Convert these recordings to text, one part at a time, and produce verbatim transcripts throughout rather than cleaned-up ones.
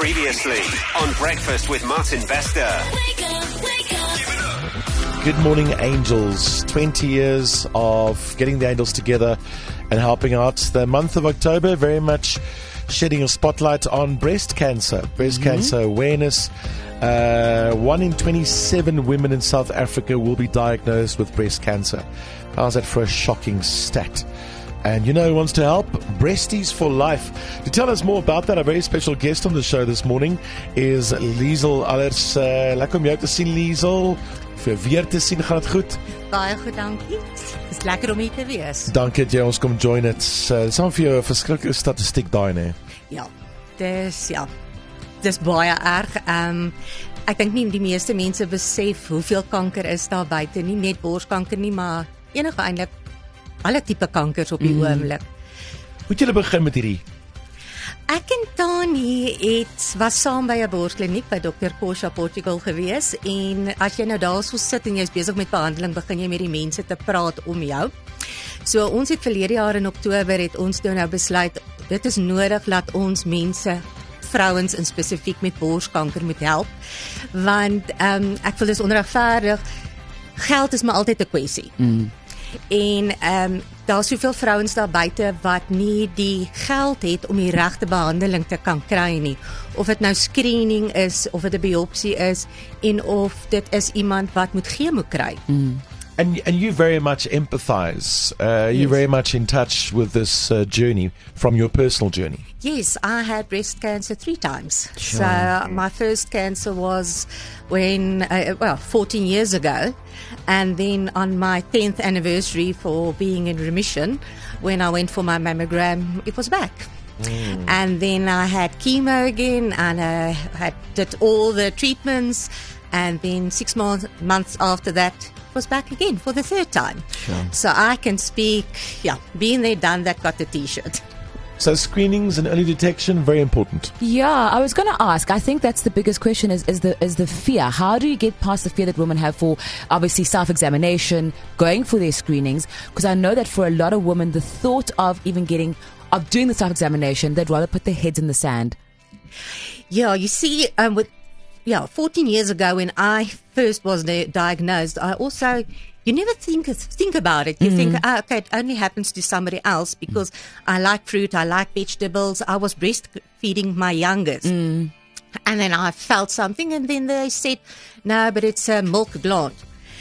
Previously on Breakfast with Martin Bester. Wake up, wake up. Good morning, angels. twenty years of getting the angels together and helping out. The month of October, very much shedding a spotlight on breast cancer, breast mm-hmm. cancer awareness. Uh, one in twenty-seven women in South Africa will be diagnosed with breast cancer. How's that for a shocking stat? And you know who wants to help? Breasties for Life. To tell us more about that, a very special guest on the show this morning is Liesel Allers. Uh, lekker om jou te sien, Liesel. Vir weer te sien, gaan het goed? Baie goed, dankie. Het is lekker om hier te wees. Dankie dat jy ons kom join het. Uh, dit is aan vir jou 'n verskriklike statistiek daai, nee. Ja, dis ja. Dis baie erg. Um, ek dink nie die meeste mense besef hoeveel kanker is daar buite, nie net borskanker nie, maar enige eintlik alle tipe kankers op die mm. oomblik. Hoe het julle begin met hierdie? Ek en Tani het was saam by 'n borskliniek by dokter Kosha Portugal gewees, en as jy nou daar so sit en jy's besig met behandeling, begin jy met die mense te praat om jou. So ons het verlede jaar in Oktober het ons nou besluit, dit is nodig dat ons mense, vrouens in spesifiek met borskanker moet help, want um, ek voel dis onregverdig. Geld is maar altyd 'n kwessie. Mm. En um, daar is soveel vrouens daar buite wat nie die geld het om die regte behandeling te kan kry nie. Of dit nou screening is, of dit 'n biopsie is, en of dit is iemand wat moet chemo kry. Mm. And, and you very much empathize. Uh, yes. You're very much in touch with this uh, journey from your personal journey. Yes, I had breast cancer three times. Sure. So my first cancer was when, uh, well, fourteen years ago. And then on my tenth anniversary for being in remission, when I went for my mammogram, it was back. Mm. And then I had chemo again, and I had did all the treatments. And then six months, months after that, was back again for the third time. Sure. So I can speak, yeah, been there, done that, got the t-shirt. So screenings and early detection, very important. Yeah, I was going to ask, I think that's the biggest question is, is the is the fear. How do you get past the fear that women have for, obviously, self-examination, going for their screenings? Because I know that for a lot of women, the thought of even getting, of doing the self-examination, they'd rather put their heads in the sand. Yeah, you see, um, with Yeah, fourteen years ago when I first was diagnosed, I also, you never think think about it. You mm. think, oh, okay, it only happens to somebody else because I like fruit, I like vegetables. I was breastfeeding my youngest. Mm. And then I felt something, and then they said, no, but it's a milk gland.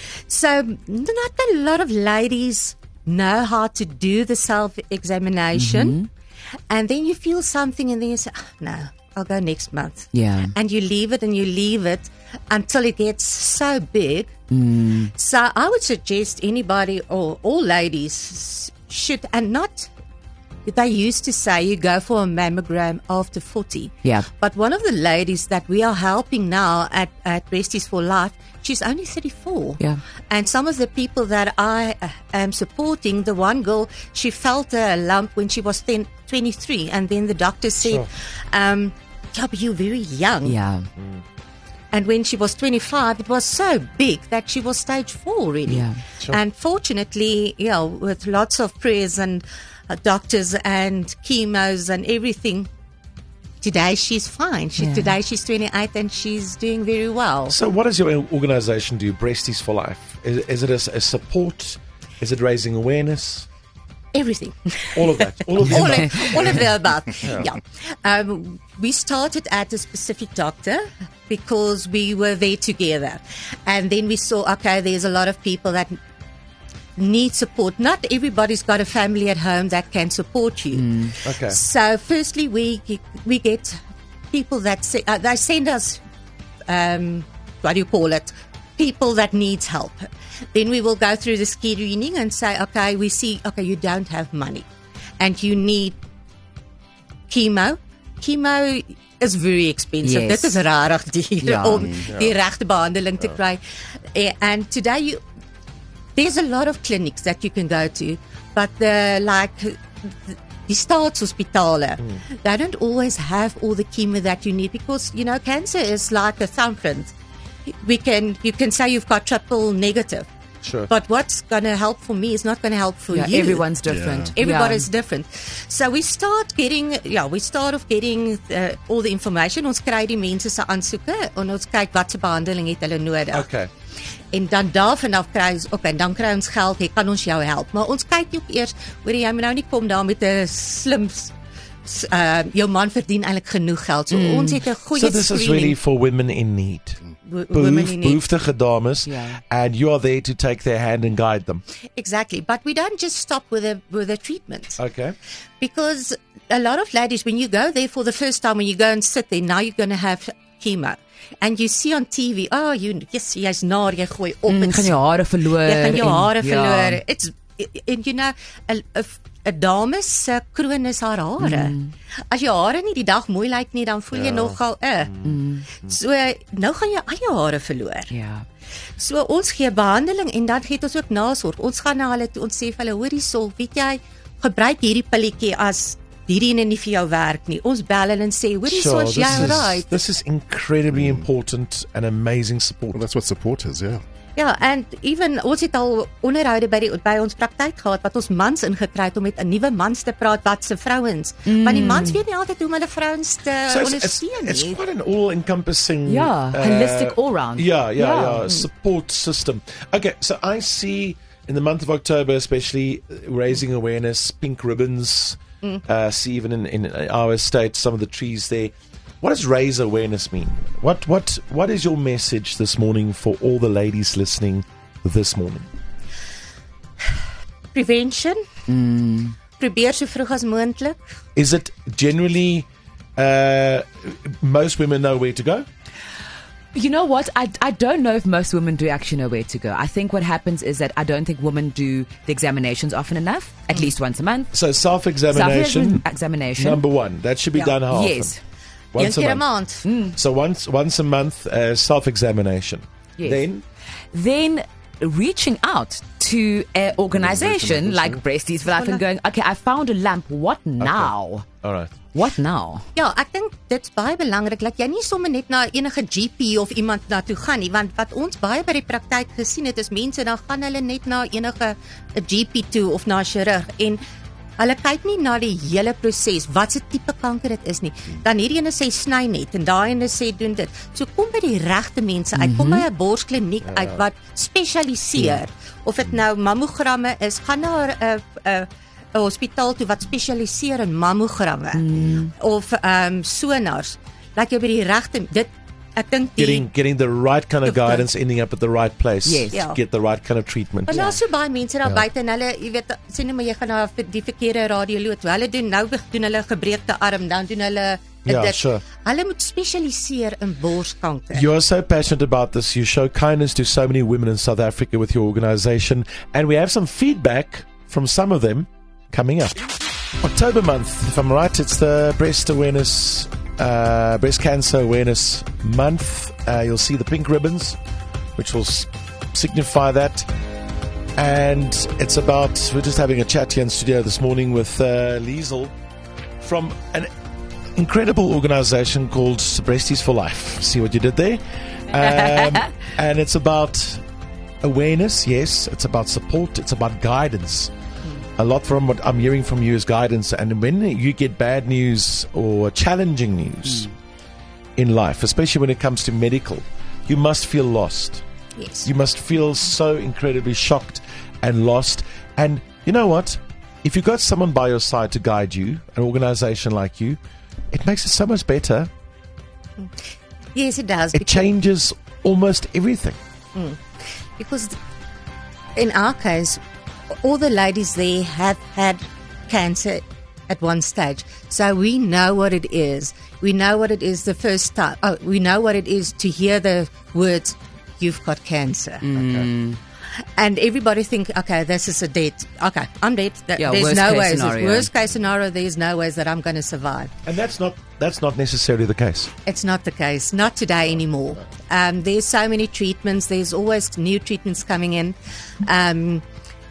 So not a lot of ladies know how to do the self-examination. Mm-hmm. And then you feel something, and then you say, oh, no. I'll go next month. Yeah. And you leave it and you leave it until it gets so big. Mm. So I would suggest anybody or all ladies should, and not, they used to say you go for a mammogram after forty. Yeah. But one of the ladies that we are helping now at, at Breasties for Life, she's only thirty-four. Yeah. And some of the people that I am supporting, the one girl, she felt a lump when she was twenty-three. And then the doctor said, sure. um, yeah, but you're very young. Yeah. Mm. And when she was twenty-five, it was so big that she was stage four already. Yeah. Sure. And fortunately, you know, with lots of prayers and uh, doctors and chemos and everything, today she's fine. She, yeah. Today she's twenty-eight and she's doing very well. So what does your organisation do, Breasties for Life? Is, is it a, a support? Is it raising awareness? Everything. All of that. All of the all, above. Of, all of the above. Yeah. yeah. Um, we started at a specific doctor because we were there together. And then we saw, okay, there's a lot of people that need support. Not everybody's got a family at home that can support you. Mm. Okay. So firstly, we we get people that say, uh, they send us, um, what do you call it, people that needs help. Then we will go through the screening and say, okay, we see, okay, you don't have money and you need chemo. Chemo is very expensive. Yes. Dit is rarig duur ja, om ja. die regte behandeling te kry. Ja. And today you, there's a lot of clinics that you can go to, but the, like die staatshospitale, mm. they don't always have all the chemo that you need because, you know, cancer is like a thumbprint. We can, you can say you've got triple negative, Sure. But what's going to help for me is not going to help for Yeah, you. everyone's different. Everybody's Yeah. different. So we start getting, yeah, we start off getting uh, all the information. Ons kry die mense se aansoeke en ons kyk wat se behandeling het hulle nodig. Okay. En dan daarvan af kry ons, okay, dan kry ons geld, hey, kan ons jou help? Maar ons kyk ook eers, hoor jy moet nou nie kom daar met 'n slim s- uh, jou man verdien eintlik genoeg geld. So mm. ons het 'n goeie So this is screening. really for women in need. wo- women Behoef, in need. behoeftige dames, Yeah. and you are there to take their hand and guide them. Exactly. But we don't just stop with a with a treatment. Okay. Because a lot of ladies, when you go there for the first time, when you go and sit there, now you're going to have chemo. And you see on T V, oh, you, yes, jy's naar, jy gooi op. Mm, It's- gaan jou hare verloor. Jy gaan jou en- hare ja. verloor. It's, and you know, 'n 'n dame se kroon is haar hare. Mm. As jou hare nie die dag mooi lyk nie, dan voel jy nogal, uh. Mm. So, nou gaan jy al jou hare verloor. Ja. So ons gee behandeling en dan gee ons ook nasorg. Ons gaan na hulle toe, ons sê vir hulle, hoorie sol, weet jy, gebruik hierdie pilletjie as hierdie ene nie vir jou werk nie. Ons bel hulle en sê, hoorie sol, this is jy is, right? this is incredibly important and amazing support. Well, that's what support is, yeah. Ja, and even ons het al onderhoude by die by ons praktyk gehad wat ons mans ingekry het om met 'n nuwe mans te praat wat se vrouens. Mm. Want die mans weet nie altyd hoe om hulle vrouens te So it's, it's, ondersteun it's nie. quite an all-encompassing, Yeah, holistic all-round. Yeah, yeah, Yeah. yeah, support system. Okay, so I see in the month of October, especially uh, raising awareness, pink ribbons. Uh, see even in, in our state, some of the trees there. What does raise awareness mean? What what what is your message this morning for all the ladies listening this morning? Prevention. Mm. Probeer so vroeg as moontlik. Is it generally uh, most women know where to go? You know what? I, I don't know if most women do actually know where to go. I think what happens is that I don't think women do the examinations often enough, at least once a month. So self-examination, Self-examination. number one. That should be Yeah. done how Yes. often? Once Een keer a 'n month. maand. So once once a month, uh, self-examination. Yes. Then Then reaching out to an organization like Breasties for Life and going, okay, I found a lamp. What now? all right. What now? Ja, ek dink dit's baie belangrik dat jy nie sommer net na enige G P of iemand na toe gaan nie, want wat ons baie by die praktyk gesien het is mense dan gaan hulle net na enige 'n G P toe of na 'n chirurg en hulle kyk nie na die hele proses, wat se tipe kanker dit is nie. Dan hierdie ene sê sny net en daai ene sê doen dit. So kom by die regte mense uit, kom by 'n borskliniek uit wat spesialiseer. Of dit nou mammogramme is, gaan na 'n 'n 'n 'n hospitaal toe wat spesialiseer in mammogramme mm. of ehm um, sonars. Laat jou by die regte dit ek dink die Getting getting the right kind of The- the- guidance, ending up at the right place Yes. to Yeah. get the right kind of treatment. Maar daar's so baie mense daar buite en hulle, jy weet, sê net maar jy gaan na vir die verkeerde radioloog. Hulle doen nou doen hulle gebreekte arm, dan doen hulle Ja, dit. sure. Hulle moet spesialiseer in borskanker. You are so passionate about this. You show kindness to so many women in South Africa with your organization. And we have some feedback from some of them coming up. October month, if I'm right, it's the breast awareness, uh, breast cancer awareness month. Uh, you'll see the pink ribbons, which will s- signify that. And it's about, we're just having a chat here in studio this morning with uh, Liesel from an incredible organization called Breasties for Life. See what you did there? Um, and it's about awareness, yes. It's about support. It's about guidance. A lot from what I'm hearing from you is guidance. And when you get bad news or challenging news in life, especially when it comes to medical, you must feel lost. Yes. You must feel so incredibly shocked and lost. And you know what? If you've got someone by your side to guide you, an organization like you, it makes it so much better. Yes, it does. It changes almost everything. Because in our case, all the ladies there have had cancer at one stage. So we know what it is. We know what it is the first time. Oh, we know what it is to hear the words, you've got cancer. Okay. And everybody think, okay, this is a dead. Okay, I'm dead. Th- Yeah, there's worst no case ways. scenario. Worst case scenario, there's no ways that I'm going to survive. And that's not that's not necessarily the case. It's not the case. Not today anymore. Um, there's so many treatments. There's always new treatments coming in. Um,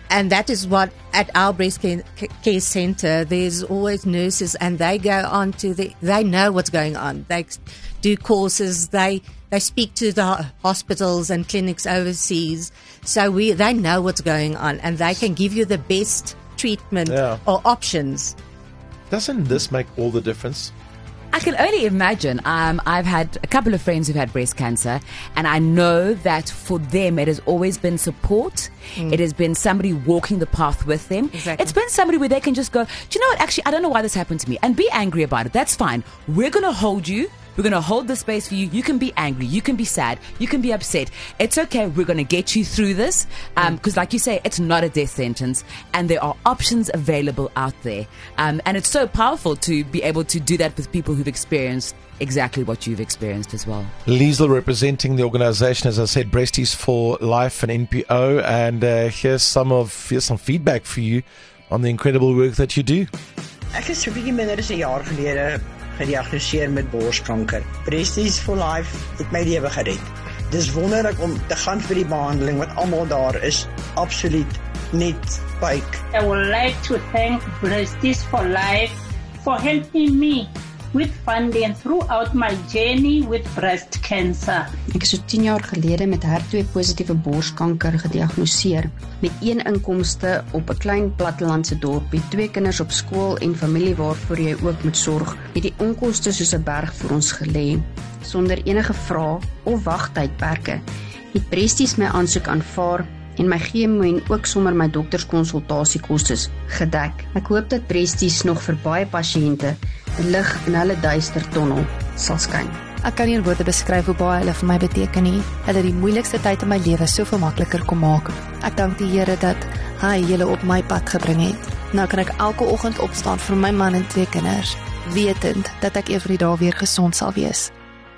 and that is what at our breast care, care center, there's always nurses, and they go on to the, they know what's going on. They do courses, they they speak to the hospitals and clinics overseas, so we they know what's going on, and they can give you the best treatment Yeah. or options. Doesn't this make all the difference? I can only imagine. Um, I've had a couple of friends who've had breast cancer, and I know that for them it has always been support. Mm. It has been somebody walking the path with them. Exactly. It's been somebody where they can just go, do you know what, actually, I don't know why this happened to me, and be angry about it. That's fine. We're going to hold you. We're going to hold the space for you. You can be angry. You can be sad. You can be upset. It's okay. We're going to get you through this. Um, because like you say, it's not a death sentence, and there are options available out there. Um, and it's so powerful to be able to do that with people who've experienced exactly what you've experienced as well. Liesl representing the organization, as I said, Breasties for Life and N P O. And uh, here's some of here's some feedback for you on the incredible work that you do. Ek is so bietjie minder as 'n jaar gelede gediagnoseer met borskanker. Breasties for Life het my lewe gered. Dis wonderlik om te gaan vir die behandeling, wat almal daar is absoluut net buik. I would like to thank Breasties for Life for helping me with funding throughout my journey with breast cancer. Ek is so tien jaar gelede met H E R twee positiewe borskanker gediagnoseer, met een inkomste op 'n klein plattelandse dorpie, twee kinders op skool en familie waarvoor jy ook moet sorg, het die onkoste soos 'n berg vir ons gelê. Sonder enige vrae of wagtydperke het Breasties my aansoek aanvaar en my chemo en ook sommer my dokterskonsultasiekostes gedek. Ek hoop dat Breasties nog vir baie pasiënte 'n lig in hulle duister tonnel sal skyn. Ek kan nie in woorde beskryf hoe baie hulle vir my beteken nie. Hulle het die moeilikste tyd in my lewe soveel makliker kom maak. Ek dank die Here dat hy julle op my pad gebring het. Nou kan ek elke oggend opstaan vir my man en twee kinders, wetend dat ek een van die dae weer gesond sal wees.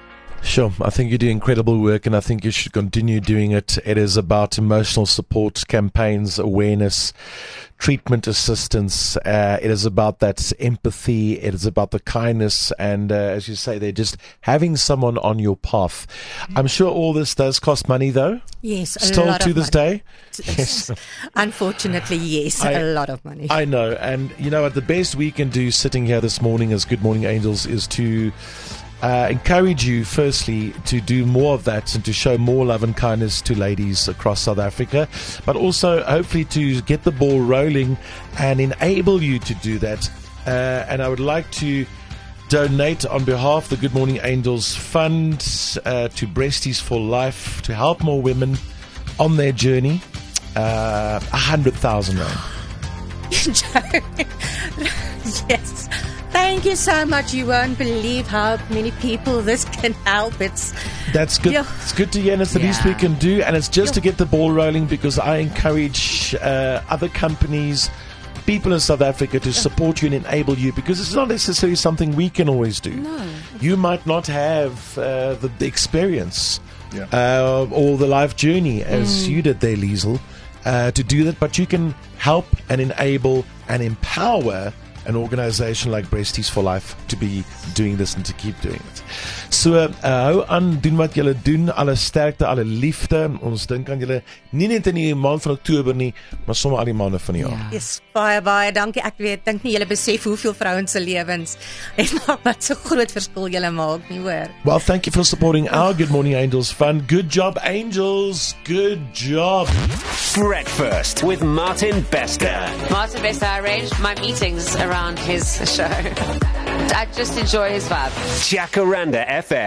Sure, I think you do incredible work, and I think you should continue doing it. It is about emotional support campaigns, awareness, treatment assistance. Uh, it is about that empathy. It is about the kindness, and uh, as you say, they're just having someone on your path. I'm sure all this does cost money, though. Yes, a Still lot to of this money. day. Yes. Unfortunately, yes, I- a lot of money. I know, and you know what, the best we can do sitting here this morning as Good Morning Angels is to uh, encourage you, firstly, to do more of that and to show more love and kindness to ladies across South Africa, but also hopefully to get the ball rolling and enable you to do that. Uh, and I would like to donate on behalf of the Good Morning Angels Fund uh, to Breasties for Life to help more women on their journey. Uh, one hundred thousand rand. Yes. Thank you so much. You won't believe how many people this can help. It's That's good. Yeah. It's good to hear, and it's the least we Yeah. can do. And it's just Yeah. to get the ball rolling, because I encourage uh, other companies, people in South Africa, to support you and enable you, because it's not necessarily something we can always do. No. You might not have uh, the, the experience Yeah. uh, or the life journey as you did there, Liesl, uh, to do that, but you can help and enable and empower an organisation like Breasties for Life to be doing this and to keep doing it. So, uh, hou aan, doen wat julle doen, alle sterkte, alle liefde. Ons dink aan julle nie net in die maand van Oktober nie, maar sommer al die maande van die jaar. Ja. Yes, baie baie dankie. Ek weet, dink nie julle besef hoeveel vrouens se lewens en wat so groot verskil julle maak nie, hoor. Well, thank you for supporting our Good Morning Angels Fund. Good job, Angels. Good job. Breakfast with Martin Bester. Martin Bester, I arranged my meetings around his show. I just enjoy his vibe. Jacaranda F M.